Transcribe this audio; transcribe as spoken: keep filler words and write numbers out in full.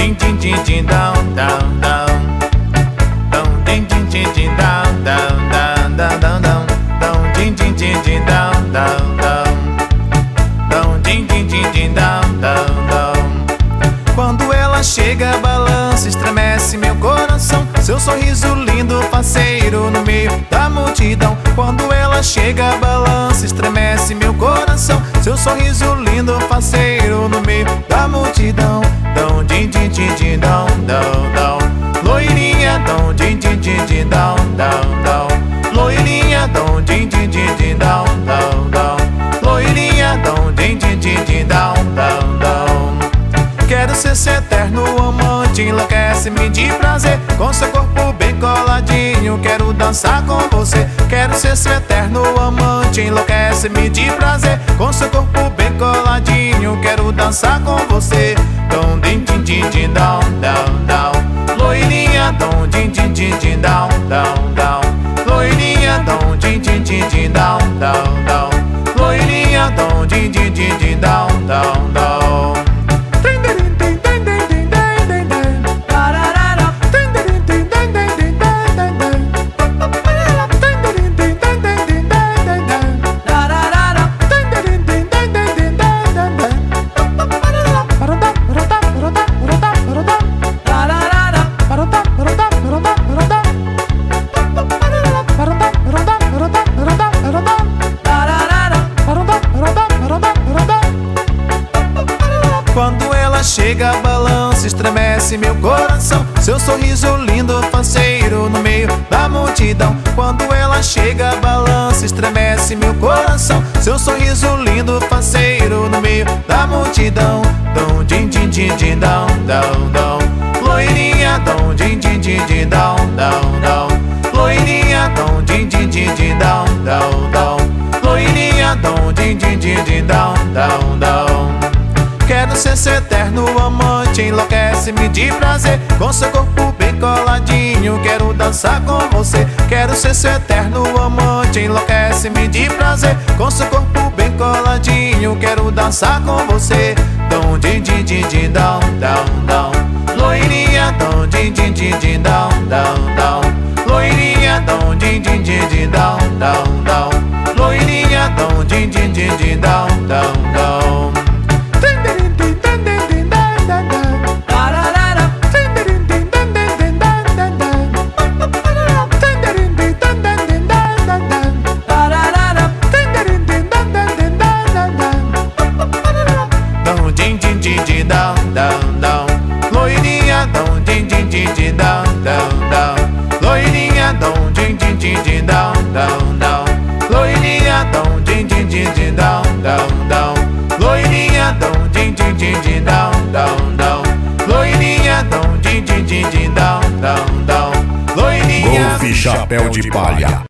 din din din din down down down. Down din din din din down down down down down down. Down din din din din down down down. Down din din din din down down down. Quando ela chega, balança, estremece meu coração. Seu sorriso lindo, faceiro no meio da multidão. Quando ela chega, balança, estremece meu coração. Seu sorriso lindo, faceiro no meio da multidão. Dão din din din din dão dão dão. Loirinha, dão din din din din dão dão dão. Loirinha, dão din din din din dão dão dão. Loirinha, dão din din din din dão dão dão. Quero ser seu eterno amante, enlouquece-me de prazer. Com seu corpo bem coladinho, quero dançar com você. Quero ser seu eterno amante, enlouquece-me de prazer. Com seu corpo bem coladinho, quero dançar com você. Dom din din din din down down down. Loirinha, dom din din din din down down down. Loirinha, dom din din din din down down down. Loirinha, dom din din din din down down down. Quando ela chega, balança, estremece meu coração. Seu sorriso lindo, faceiro no meio da multidão. Quando ela chega, balança, estremece meu coração. Seu sorriso lindo, faceiro no meio da multidão. Dão din din din din dão dão dão. Loirinha, dão din din din din dão dão dão. Loirinha, dão din din din din dão dão dão. Loirinha, dão din din din din dão dão dão. Quero ser seu eterno amante, enlouquece-me de prazer. Com seu corpo bem coladinho, quero dançar com você. Quero ser seu eterno amante, enlouquece-me de prazer. Com seu corpo bem coladinho, quero dançar com você. Dom din din din din down down down. Loirinha, dom din din din din down down down. Loirinha, dom din din din din down down down. Loirinha, dom din din din din down down down. Down, down, down. Loirinha, dom din din din din down, down, down. Loirinha, dom din din din din down, down, down. Loirinha, dom din din din din down, down, down. Loirinha, dom din din din din down, down, down. Loirinha, dom din din din din down, down, down. Loirinha. Golfe Chapéu de Palha.